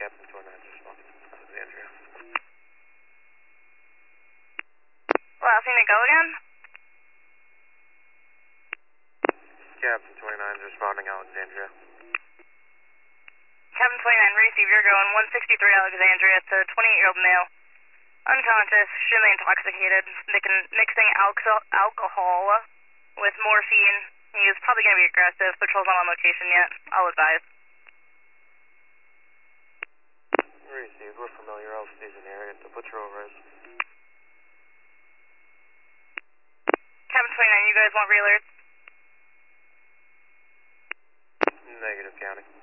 Captain 29 responding. Alexandria. Last thing to go again? Captain 29 responding, Alexandria. Captain 29, receive, you're going 163 Alexandria. It's a 28-year-old male. Unconscious, extremely intoxicated, mixing alcohol with morphine. He is probably going to be aggressive. Patrol's not on location yet. I'll advise. Received. We're familiar. I'll stay in the area. The patrol res. Captain 29, you guys want re-alerts? Negative, County.